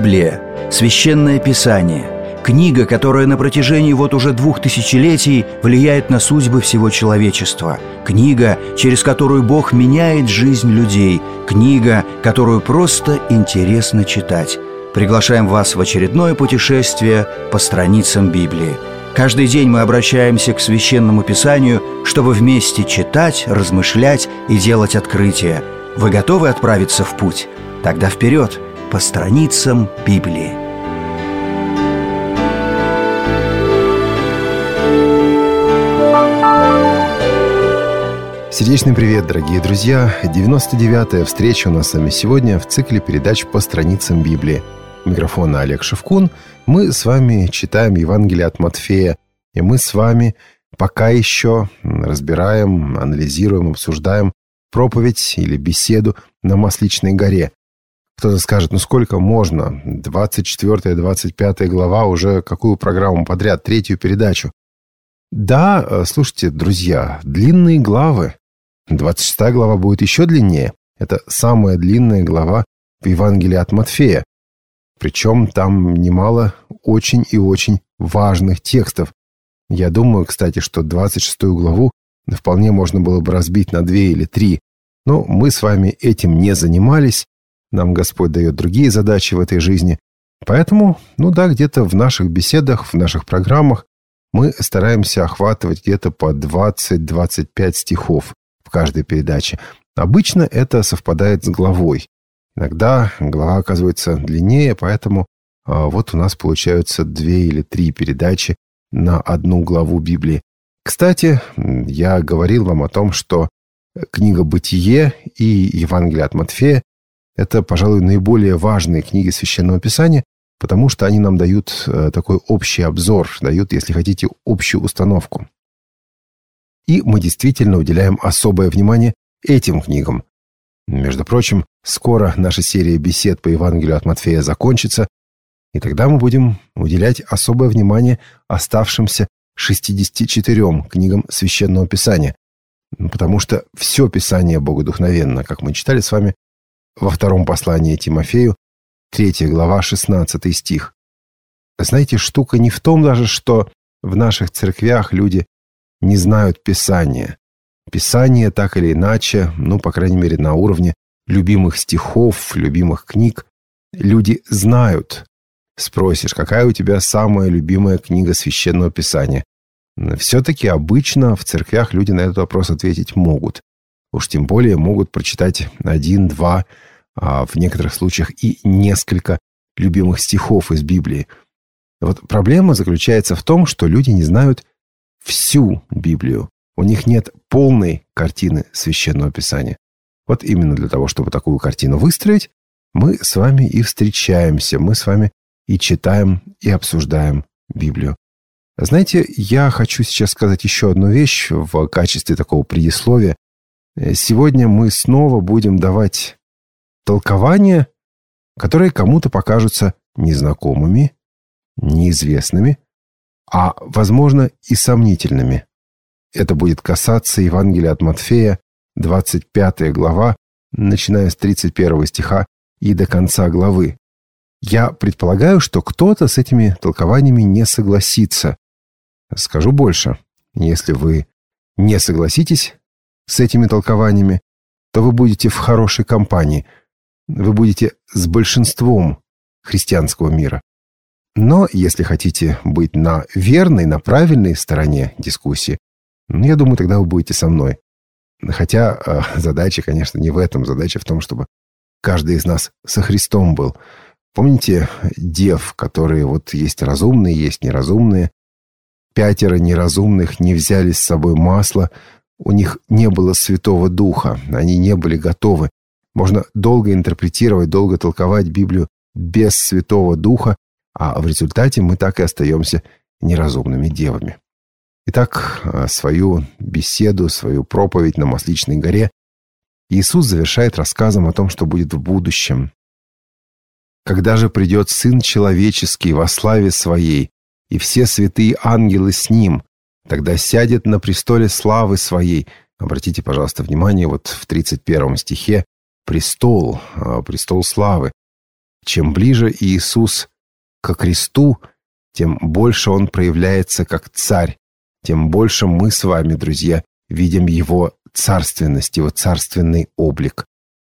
Библия, Священное Писание, книга, которая на протяжении вот уже 2000 влияет на судьбы всего человечества, книга, через которую Бог меняет жизнь людей, книга, которую просто интересно читать. Приглашаем вас в очередное путешествие по страницам Библии. Каждый день мы обращаемся к Священному Писанию, чтобы вместе читать, размышлять и делать открытия. Вы готовы отправиться в путь? Тогда вперед, по страницам Библии. Сердечный привет, дорогие друзья! 99-я встреча у нас с вами сегодня в цикле передач по страницам Библии. У микрофона Олег Шевкун. Мы с вами читаем Евангелие от Матфея, и мы с вами пока еще разбираем, анализируем, обсуждаем проповедь или беседу на Масличной горе. Кто-то скажет, ну сколько можно? 24-я, 25-я глава, уже какую программу подряд, третью передачу. Да, слушайте, друзья, длинные главы. 26-я глава будет еще длиннее. Это самая длинная глава в Евангелии от Матфея. Причем там немало очень и очень важных текстов. Я думаю, кстати, что 26-ю главу вполне можно было бы разбить на 2 или 3. Но мы с вами этим не занимались. Нам Господь дает другие задачи в этой жизни. Поэтому, где-то в наших беседах, в наших программах мы стараемся охватывать где-то по 20-25 стихов в каждой передаче. Обычно это совпадает с главой. Иногда глава оказывается длиннее, поэтому вот у нас получаются 2 или 3 передачи на одну главу Библии. Кстати, я говорил вам о том, что книга «Бытие» и Евангелие от Матфея – это, пожалуй, наиболее важные книги Священного Писания, потому что они нам дают такой общий обзор, дают, если хотите, общую установку. И мы действительно уделяем особое внимание этим книгам. Между прочим, скоро наша серия бесед по Евангелию от Матфея закончится, и тогда мы будем уделять особое внимание оставшимся 64 книгам Священного Писания, потому что все Писание богодухновенно, как мы читали с вами во втором послании Тимофею, 3 глава, 16 стих. Знаете, штука не в том даже, что в наших церквях люди не знают Писания. Писание так или иначе, по крайней мере, на уровне любимых стихов, любимых книг, люди знают. Спросишь, какая у тебя самая любимая книга Священного Писания? Все-таки обычно в церквях люди на этот вопрос ответить могут. Уж тем более могут прочитать 1, 2, а в некоторых случаях и несколько любимых стихов из Библии. Вот проблема заключается в том, что люди не знают всю Библию. У них нет полной картины Священного Писания. Вот именно для того, чтобы такую картину выстроить, мы с вами и встречаемся, мы с вами и читаем, и обсуждаем Библию. Знаете, я хочу сейчас сказать еще одну вещь в качестве такого предисловия. Сегодня мы снова будем давать толкования, которые кому-то покажутся незнакомыми, неизвестными, а, возможно, и сомнительными. Это будет касаться Евангелия от Матфея, 25 глава, начиная с 31 стиха и до конца главы. Я предполагаю, что кто-то с этими толкованиями не согласится. Скажу больше. Если вы не согласитесь с этими толкованиями, то вы будете в хорошей компании. Вы будете с большинством христианского мира. Но если хотите быть на верной, на правильной стороне дискуссии, я думаю, тогда вы будете со мной. Хотя задача, конечно, не в этом. Задача в том, чтобы каждый из нас со Христом был. Помните дев, которые есть разумные, есть неразумные? 5 неразумных не взяли с собой масла. У них не было Святого Духа. Они не были готовы. Можно долго интерпретировать, долго толковать Библию без Святого Духа, а в результате мы так и остаемся неразумными девами. Итак, свою беседу, свою проповедь на Масличной горе Иисус завершает рассказом о том, что будет в будущем. «Когда же придет Сын Человеческий во славе Своей, и все святые ангелы с Ним, тогда сядет на престоле славы Своей». Обратите, пожалуйста, внимание, в 31 стихе престол славы. Чем ближе Иисус ко кресту, тем больше Он проявляется как царь, тем больше мы с вами, друзья, видим Его царственность, Его царственный облик.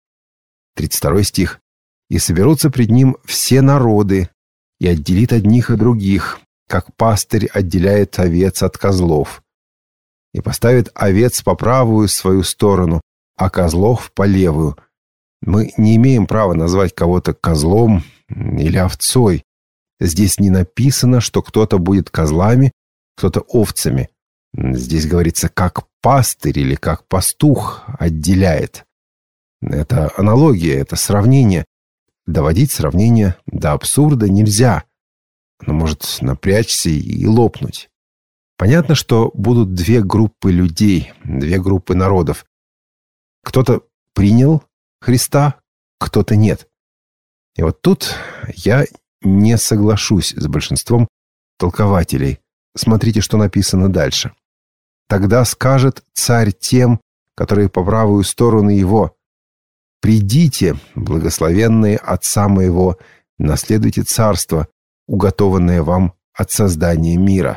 32 стих. «И соберутся пред Ним все народы, и отделит одних и других, как пастырь отделяет овец от козлов, и поставит овец по правую свою сторону, а козлов по левую». Мы не имеем права назвать кого-то козлом или овцой. Здесь не написано, что кто-то будет козлами, кто-то овцами. Здесь говорится, как пастырь или как пастух отделяет. Это аналогия, это сравнение. Доводить сравнение до абсурда нельзя. Оно может напрячься и лопнуть. Понятно, что будут две группы людей, две группы народов. Кто-то принял Христа, кто-то нет. И вот тут я не соглашусь с большинством толкователей. Смотрите, что написано дальше. «Тогда скажет царь тем, которые по правую сторону его: придите, благословенные отца моего, наследуйте царство, уготованное вам от создания мира.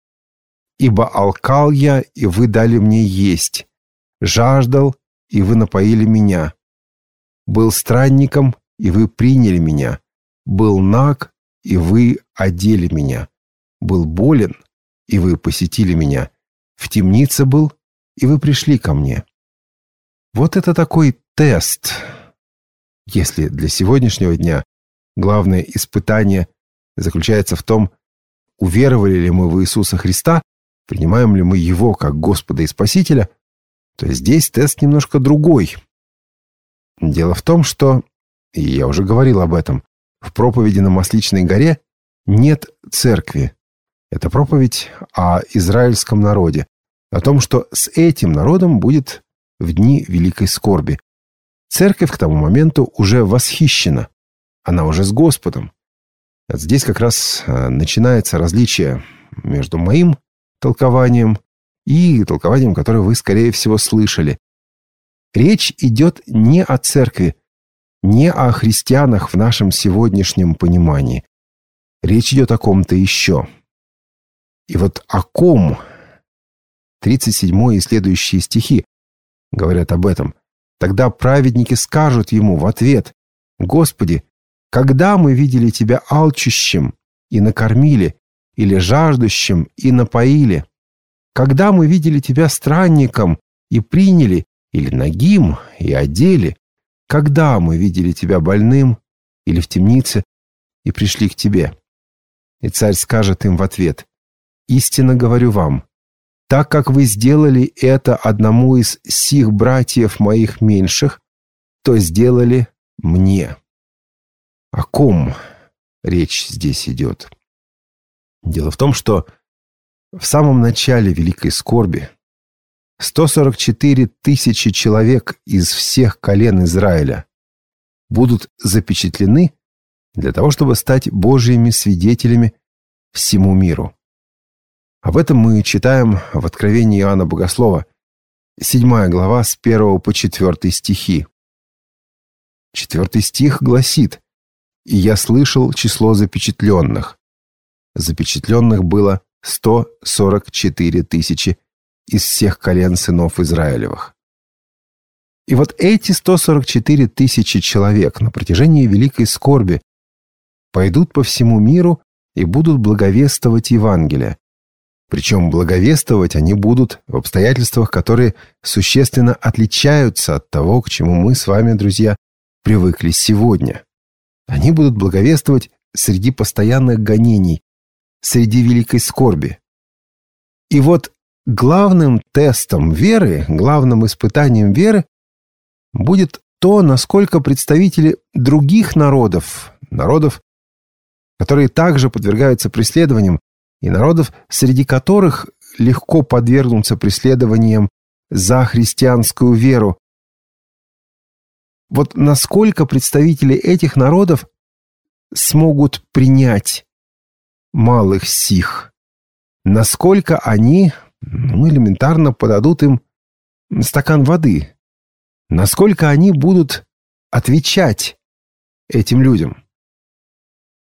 Ибо алкал я, и вы дали мне есть, жаждал, и вы напоили меня, был странником, и вы приняли меня, был наг, и вы одели меня, был болен, и вы посетили меня, в темнице был, и вы пришли ко мне». Вот это такой тест. Если для сегодняшнего дня главное испытание заключается в том, уверовали ли мы в Иисуса Христа, принимаем ли мы Его как Господа и Спасителя, то здесь тест немножко другой. Дело в том, что, и я уже говорил об этом, в проповеди на Масличной горе нет церкви. Это проповедь о израильском народе, о том, что с этим народом будет в дни великой скорби. Церковь к тому моменту уже восхищена, она уже с Господом. Вот здесь как раз начинается различие между моим толкованием и толкованием, которое вы, скорее всего, слышали. Речь идет не о церкви, не о христианах в нашем сегодняшнем понимании. Речь идет о ком-то еще. И вот о ком 37 и следующие стихи говорят об этом. «Тогда праведники скажут ему в ответ: Господи, когда мы видели Тебя алчущим и накормили, или жаждущим и напоили? Когда мы видели Тебя странником и приняли, или нагим и одели? Когда мы видели Тебя больным или в темнице и пришли к Тебе?» И царь скажет им в ответ: «Истинно говорю вам, так как вы сделали это одному из сих братьев моих меньших, то сделали мне». О ком речь здесь идет? Дело в том, что в самом начале Великой скорби 144 тысячи человек из всех колен Израиля будут запечатлены для того, чтобы стать Божьими свидетелями всему миру. Об этом мы читаем в Откровении Иоанна Богослова, 7 глава, с 1 по 4 стихи. 4 стих гласит: «И я слышал число запечатленных. Запечатленных было 144 тысячи из всех колен сынов Израилевых». И вот эти 144 тысячи человек на протяжении Великой скорби пойдут по всему миру и будут благовествовать Евангелие. Причем благовествовать они будут в обстоятельствах, которые существенно отличаются от того, к чему мы с вами, друзья, привыкли сегодня. Они будут благовествовать среди постоянных гонений, среди великой скорби. И вот главным тестом веры, главным испытанием веры будет то, насколько представители других народов, которые также подвергаются преследованиям, и народов, среди которых легко подвергнуться преследованиям за христианскую веру. Вот насколько представители этих народов смогут принять малых сих, насколько они, элементарно подадут им стакан воды, насколько они будут отвечать этим людям.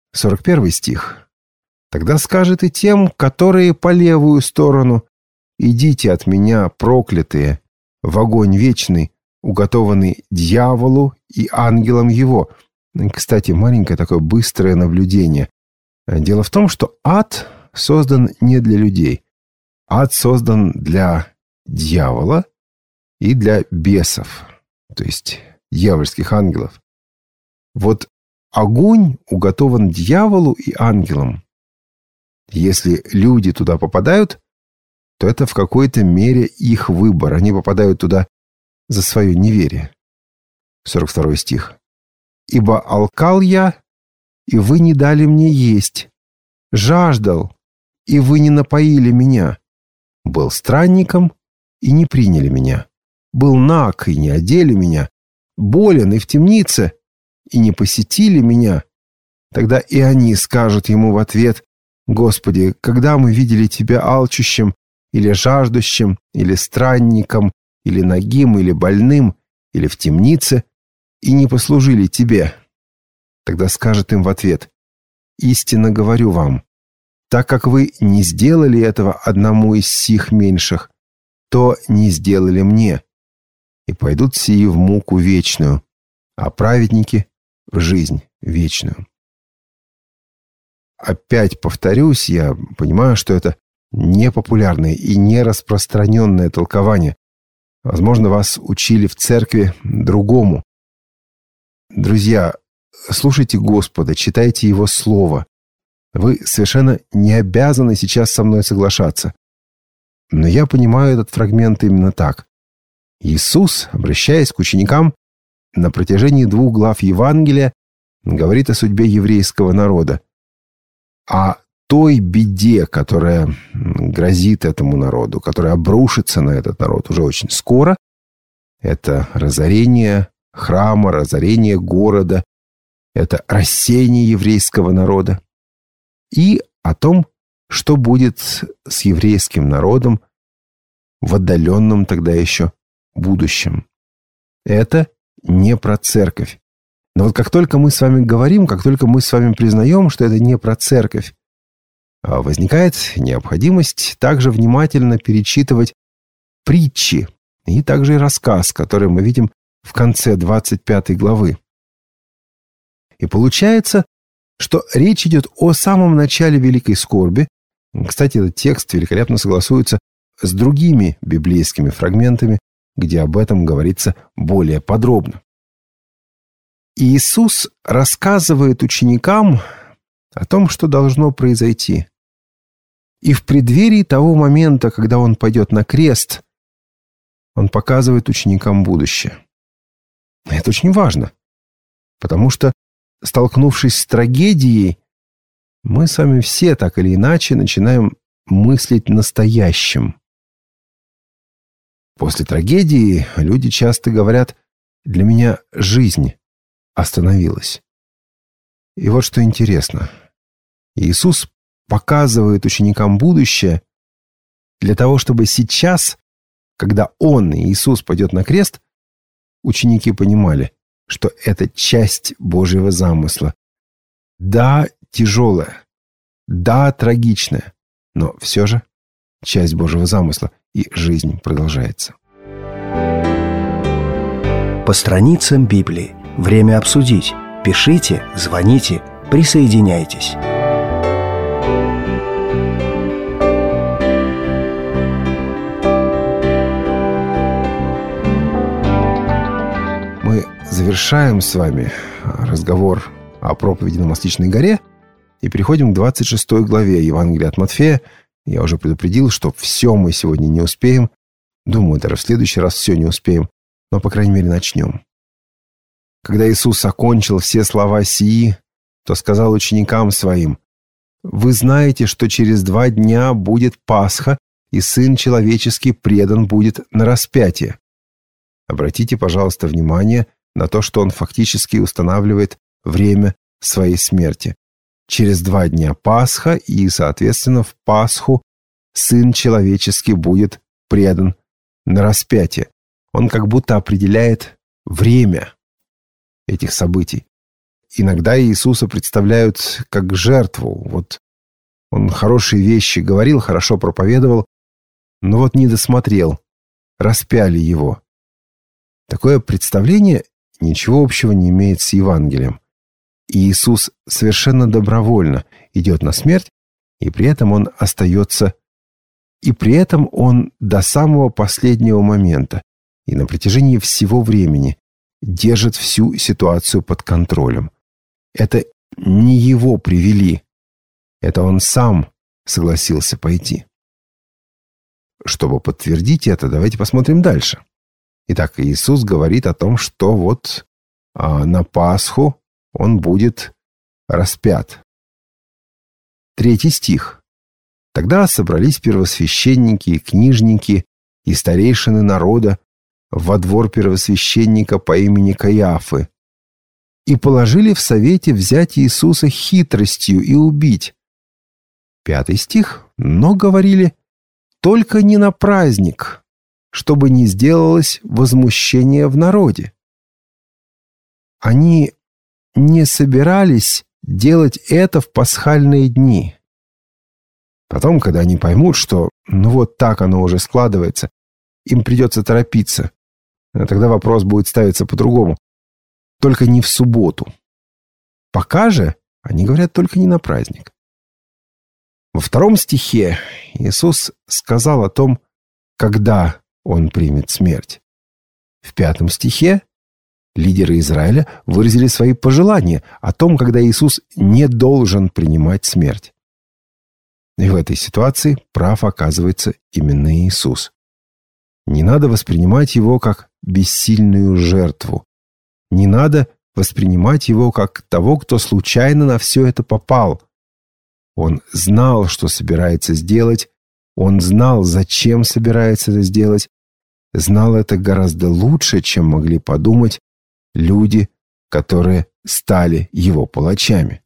41 стих. «Тогда скажет и тем, которые по левую сторону: идите от меня, проклятые, в огонь вечный, уготованный дьяволу и ангелам его». Кстати, маленькое такое быстрое наблюдение. Дело в том, что ад создан не для людей. Ад создан для дьявола и для бесов, то есть дьявольских ангелов. Вот огонь уготован дьяволу и ангелам. Если люди туда попадают, то это в какой-то мере их выбор. Они попадают туда за свое неверие. 42 стих. «Ибо алкал я, и вы не дали мне есть, жаждал, и вы не напоили меня, был странником, и не приняли меня, был наг, и не одели меня, болен, и в темнице, и не посетили меня». Тогда и они скажут ему в ответ: «Господи, когда мы видели Тебя алчущим, или жаждущим, или странником, или нагим, или больным, или в темнице, и не послужили Тебе?» Тогда скажет им в ответ: «Истинно говорю вам, так как вы не сделали этого одному из сих меньших, то не сделали мне, и пойдут сии в муку вечную, а праведники — в жизнь вечную». Опять повторюсь, я понимаю, что это непопулярное и нераспространенное толкование. Возможно, вас учили в церкви другому. Друзья, слушайте Господа, читайте Его Слово. Вы совершенно не обязаны сейчас со мной соглашаться. Но я понимаю этот фрагмент именно так. Иисус, обращаясь к ученикам, на протяжении 2 глав Евангелия говорит о судьбе еврейского народа, о той беде, которая грозит этому народу, которая обрушится на этот народ уже очень скоро. Это разорение храма, разорение города, это рассеяние еврейского народа. И о том, что будет с еврейским народом в отдаленном тогда еще будущем. Это не про церковь. Но вот как только мы с вами говорим, как только мы с вами признаем, что это не про церковь, возникает необходимость также внимательно перечитывать притчи и также и рассказ, который мы видим в конце 25 главы. И получается, что речь идет о самом начале великой скорби. Кстати, этот текст великолепно согласуется с другими библейскими фрагментами, где об этом говорится более подробно. И Иисус рассказывает ученикам о том, что должно произойти. И в преддверии того момента, когда Он пойдет на крест, Он показывает ученикам будущее. Это очень важно, потому что, столкнувшись с трагедией, мы с вами все так или иначе начинаем мыслить настоящим. После трагедии люди часто говорят: «Для меня жизнь остановилась». И вот что интересно. Иисус показывает ученикам будущее для того, чтобы сейчас, когда Он, Иисус, пойдет на крест, ученики понимали, что это часть Божьего замысла. Да, тяжелая, да, трагичная, но все же часть Божьего замысла, и жизнь продолжается. По страницам Библии. Время обсудить. Пишите, звоните, присоединяйтесь. Мы завершаем с вами разговор о проповеди на Масличной горе и переходим к 26 главе Евангелия от Матфея. Я уже предупредил, что все мы сегодня не успеем. Думаю, даже в следующий раз все не успеем, но, по крайней мере, начнем. Когда Иисус окончил все слова сии, то сказал ученикам Своим: «Вы знаете, что через 2 дня будет Пасха, и Сын Человеческий предан будет на распятие». Обратите, пожалуйста, внимание на то, что Он фактически устанавливает время Своей смерти. Через 2 дня Пасха, и, соответственно, в Пасху Сын Человеческий будет предан на распятие. Он как будто определяет время этих событий. иногда Иисуса представляют как жертву. Вот он хорошие вещи говорил, хорошо проповедовал, но вот не досмотрел, распяли его. Такое представление ничего общего не имеет с Евангелием. И Иисус совершенно добровольно идет на смерть, и при этом он остается, и при этом он до самого последнего момента и на протяжении всего времени держит всю ситуацию под контролем. Это не его привели, это он сам согласился пойти. Чтобы подтвердить это, давайте посмотрим дальше. Итак, Иисус говорит о том, что вот на Пасху он будет распят. 3 стих. «Тогда собрались первосвященники и книжники и старейшины народа во двор первосвященника по имени Каиафы и положили в совете взять Иисуса хитростью и убить». 5 стих. «Но говорили, только не на праздник, чтобы не сделалось возмущение в народе». Они не собирались делать это в пасхальные дни. Потом, когда они поймут, что вот так оно уже складывается, им придется торопиться. Тогда вопрос будет ставиться по-другому. Только не в субботу. Пока же они говорят только не на праздник. Во 2 стихе Иисус сказал о том, когда он примет смерть. В 5 стихе лидеры Израиля выразили свои пожелания о том, когда Иисус не должен принимать смерть. И в этой ситуации прав оказывается именно Иисус. Не надо воспринимать его как бессильную жертву. Не надо воспринимать его как того, кто случайно на все это попал. Он знал, что собирается сделать. Он знал, зачем собирается это сделать. Знал это гораздо лучше, чем могли подумать люди, которые стали его палачами.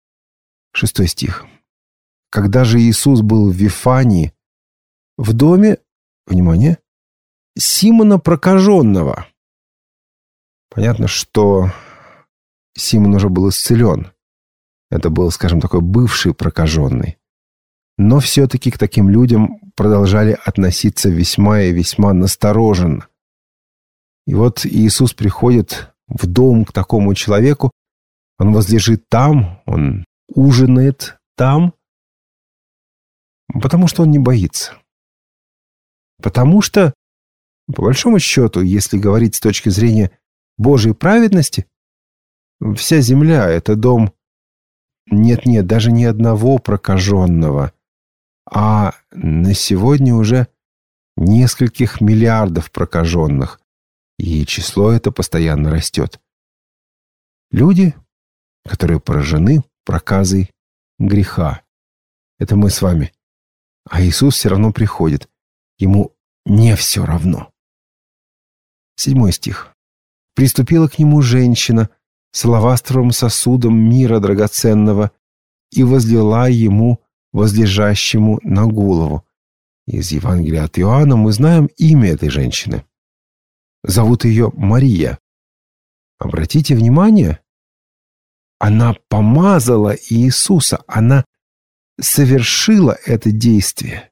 6 стих. Когда же Иисус был в Вифании, в доме, внимание, Симона Прокаженного. Понятно, что Симон уже был исцелен. Это был, скажем, такой бывший прокаженный. Но все-таки к таким людям продолжали относиться весьма и весьма настороженно. И вот Иисус приходит в дом к такому человеку, он возлежит там, он ужинает там, потому что он не боится. Потому что, по большому счету, если говорить с точки зрения Божьей праведности, вся земля — это дом, нет-нет, даже не одного прокаженного, а на сегодня уже нескольких миллиардов прокаженных, и число это постоянно растет. Люди, которые поражены проказой греха. Это мы с вами. А Иисус все равно приходит. Ему не все равно. 7 стих. «Приступила к нему женщина с алавастровым сосудом мира драгоценного и возлила ему, возлежащему, на голову». Из Евангелия от Иоанна мы знаем имя этой женщины. Зовут ее Мария. Обратите внимание, она помазала Иисуса, она совершила это действие.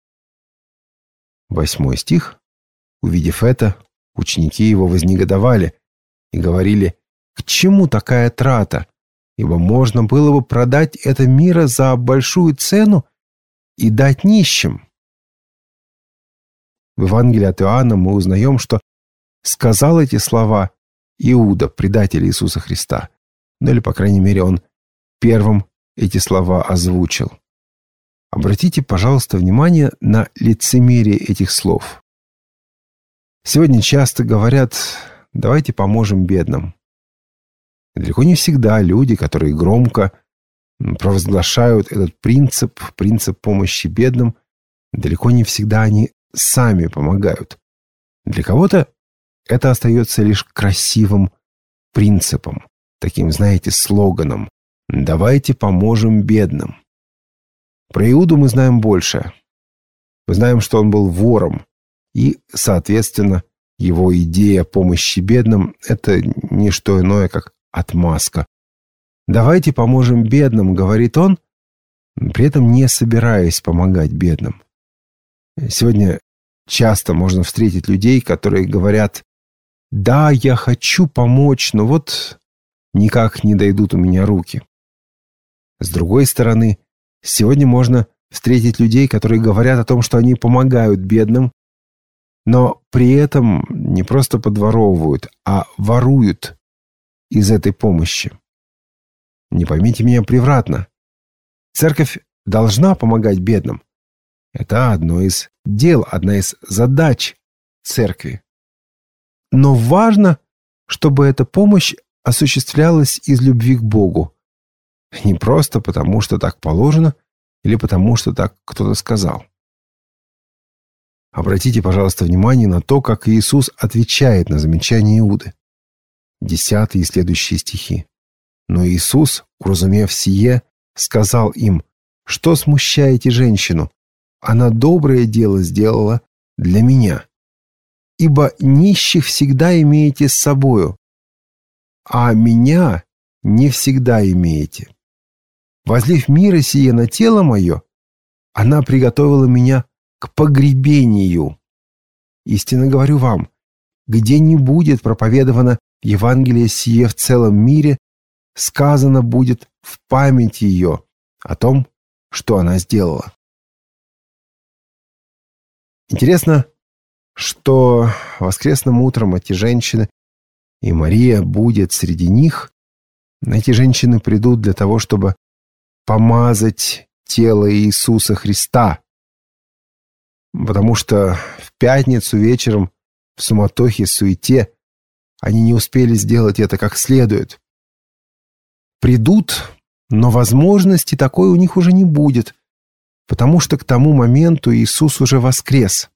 8 стих. Увидев это, ученики его вознегодовали и говорили: «К чему такая трата? Ибо можно было бы продать это мира за большую цену и дать нищим». В Евангелии от Иоанна мы узнаем, что сказал эти слова Иуда, предатель Иисуса Христа. Ну или, по крайней мере, он первым эти слова озвучил. Обратите, пожалуйста, внимание на лицемерие этих слов. Сегодня часто говорят: давайте поможем бедным. И далеко не всегда люди, которые громко провозглашают этот принцип помощи бедным, далеко не всегда они сами помогают. Для кого-то это остается лишь красивым принципом, таким, знаете, слоганом: «Давайте поможем бедным». Про Иуду мы знаем больше. Мы знаем, что он был вором, и, соответственно, его идея помощи бедным – это не что иное, как отмазка. «Давайте поможем бедным», — говорит он, при этом не собираясь помогать бедным. Сегодня часто можно встретить людей, которые говорят: «Да, я хочу помочь, но вот никак не дойдут у меня руки». С другой стороны, сегодня можно встретить людей, которые говорят о том, что они помогают бедным, но при этом не просто подворовывают, а воруют из этой помощи. Не поймите меня превратно. Церковь должна помогать бедным. Это одно из дел, одна из задач церкви. Но важно, чтобы эта помощь осуществлялась из любви к Богу. Не просто потому, что так положено, или потому, что так кто-то сказал. Обратите, пожалуйста, внимание на то, как Иисус отвечает на замечание Иуды. 10 и следующие стихи. «Но Иисус, уразумев сие, сказал им: что смущаете женщину? Она доброе дело сделала для меня. Ибо нищих всегда имеете с собою, а меня не всегда имеете. Возлив мира сие на тело мое, она приготовила меня к погребению. Истинно говорю вам, где не будет проповедовано Евангелие сие в целом мире, сказано будет в память ее о том, что она сделала». Интересно, что воскресным утром эти женщины, и Мария будет среди них. Эти женщины придут для того, чтобы помазать тело Иисуса Христа, потому что в пятницу вечером в суматохе, суете они не успели сделать это как следует. Придут, но возможности такой у них уже не будет, потому что к тому моменту Иисус уже воскрес.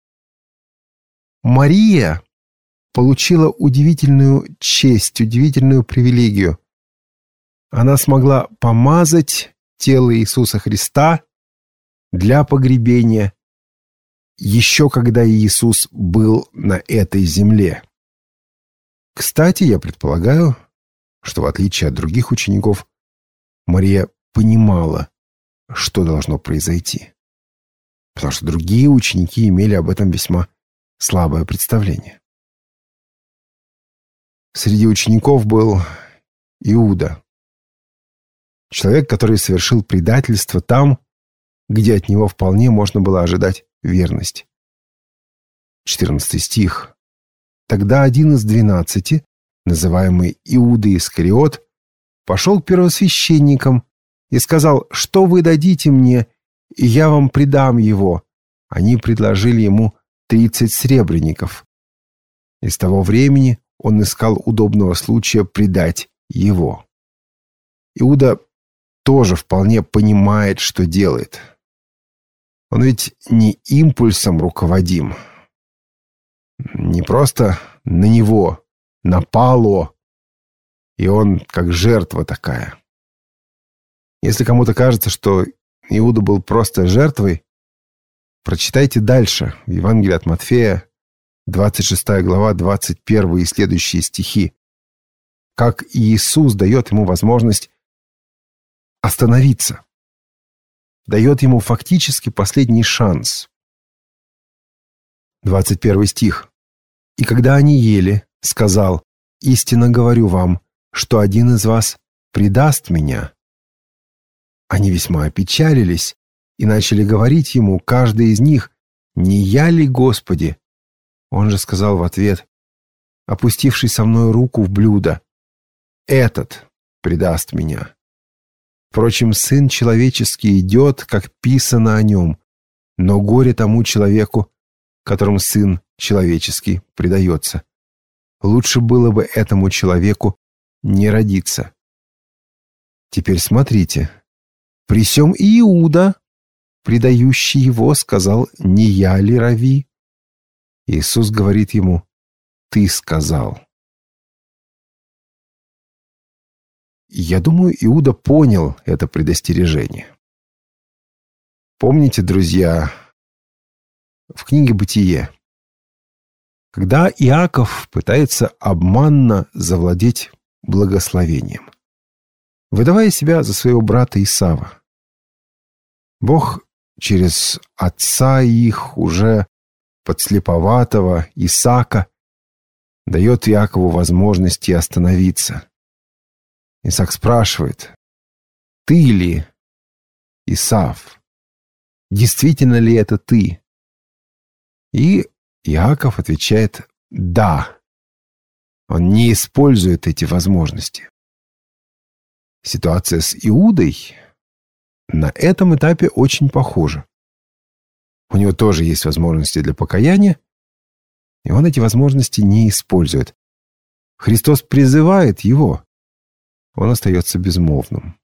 Мария получила удивительную честь, удивительную привилегию. Она смогла помазать тело Иисуса Христа для погребения, еще когда Иисус был на этой земле. Кстати, я предполагаю, что в отличие от других учеников, Мария понимала, что должно произойти. Потому что другие ученики имели об этом весьма слабое представление. Среди учеников был Иуда. Человек, который совершил предательство там, где от него вполне можно было ожидать верность. 14 стих. «Тогда один из 12, называемый Иуда Искариот, пошел к первосвященникам и сказал: что вы дадите мне, и я вам предам его. Они предложили ему 30 сребреников. И с того времени он искал удобного случая предать его». Иуда тоже вполне понимает, что делает. Он ведь не импульсом руководим. Не просто на него напало, и он как жертва такая. Если кому-то кажется, что Иуда был просто жертвой, прочитайте дальше в Евангелии от Матфея, 26 глава, 21 и следующие стихи. Как Иисус дает ему возможность остановиться. Дает ему фактически последний шанс. 21 стих. «И когда они ели, сказал: истинно говорю вам, что один из вас предаст меня». Они весьма опечалились и начали говорить ему, каждый из них: «Не я ли, Господи?» Он же сказал в ответ, опустивший со мной руку в блюдо: «Этот предаст меня. Впрочем, Сын Человеческий идет, как писано о нем, но горе тому человеку, которому Сын Человеческий предается. Лучше было бы этому человеку не родиться». Теперь смотрите. «При сем и Иуда, предающий его, сказал: не я ли, Рави?» Иисус говорит ему: «Ты сказал». Я думаю, Иуда понял это предостережение. Помните, друзья, в книге «Бытие», когда Иаков пытается обманно завладеть благословением. выдавая себя за своего брата Исава. Бог через отца их, уже подслеповатого Исаака, дает Иакову возможности остановиться. Исаак спрашивает: «Ты ли, Исав? Действительно ли это ты?» И Иаков отвечает: «Да». Он не использует эти возможности. Ситуация с Иудой на этом этапе очень похожа. У него тоже есть возможности для покаяния, и он эти возможности не использует. Христос призывает его, он остается безмолвным.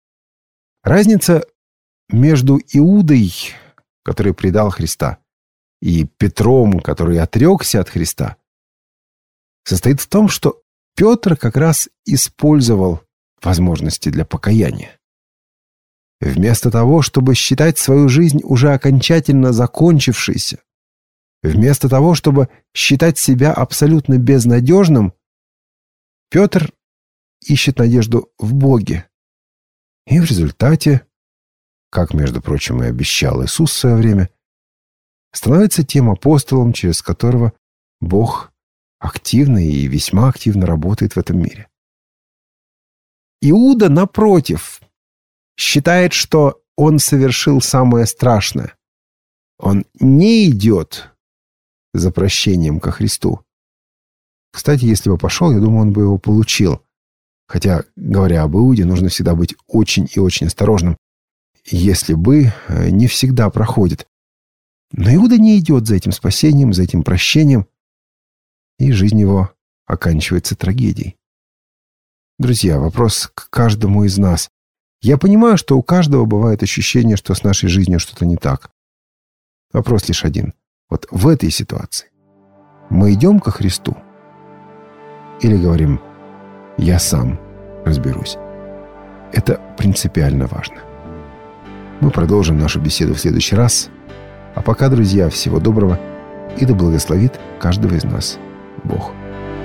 Разница между Иудой, который предал Христа, и Петром, который отрекся от Христа, состоит в том, что Петр как раз использовал возможности для покаяния. Вместо того, чтобы считать свою жизнь уже окончательно закончившейся, вместо того, чтобы считать себя абсолютно безнадежным, Петр ищет надежду в Боге. И в результате, как, между прочим, и обещал Иисус в свое время, становится тем апостолом, через которого Бог активно и весьма активно работает в этом мире. Иуда, напротив, считает, что он совершил самое страшное. Он не идет за прощением ко Христу. Кстати, если бы пошел, я думаю, он бы его получил. Хотя, говоря об Иуде, нужно всегда быть очень и очень осторожным. Если бы, не всегда проходит. Но Иуда не идет за этим спасением, за этим прощением, и жизнь его оканчивается трагедией. Друзья, вопрос к каждому из нас. Я понимаю, что у каждого бывает ощущение, что с нашей жизнью что-то не так. Вопрос лишь один. Вот в этой ситуации мы идем ко Христу или говорим: «Я сам разберусь». Это принципиально важно. Мы продолжим нашу беседу в следующий раз. А пока, друзья, всего доброго, и да благословит каждого из нас Бог.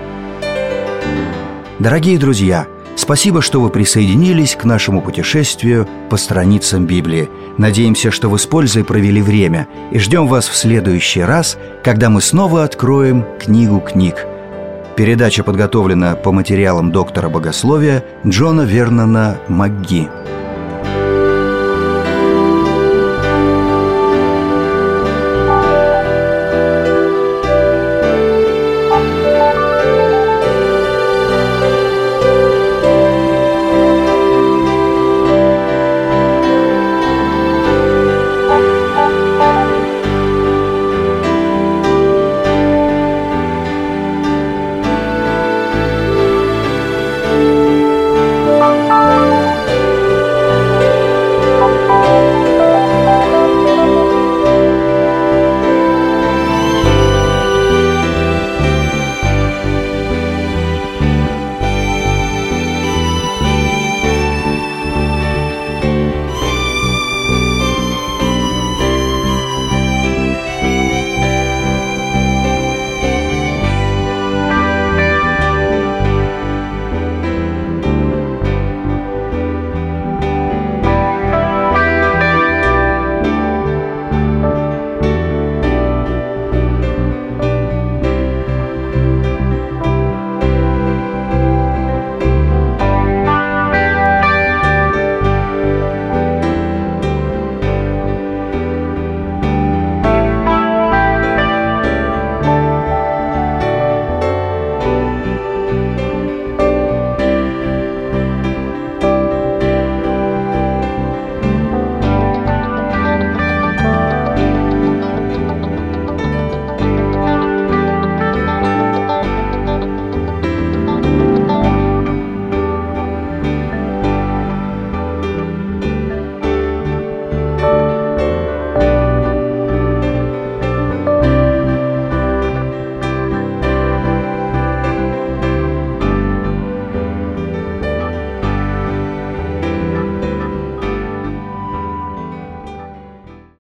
Дорогие друзья, спасибо, что вы присоединились к нашему путешествию по страницам Библии. Надеемся, что вы с пользой провели время, и ждем вас в следующий раз, когда мы снова откроем книгу книг. Передача подготовлена по материалам доктора богословия Джона Вернона МакГи.